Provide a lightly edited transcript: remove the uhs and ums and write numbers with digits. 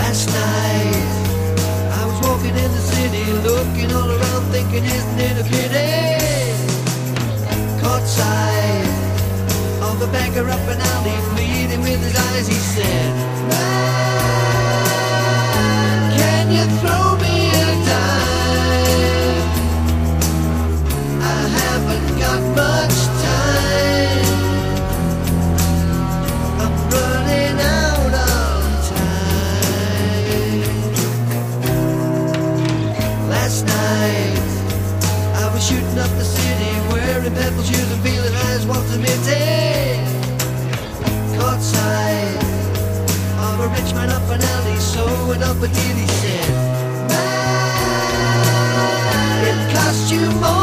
Last night I was walking in the city, looking all around, thinking, isn't it a pity? Caught sight of a beggar up an alley, pleading with his eyes. He said, "Man, can you throw me a dime? I haven't got much time. I'm running out of time." Last night I was shooting up the city, wearing pebble shoes and feeling high as Walter Mitty. Caught sight of a rich man up an alley, sewing up a deal. He said, "Man, it cost you more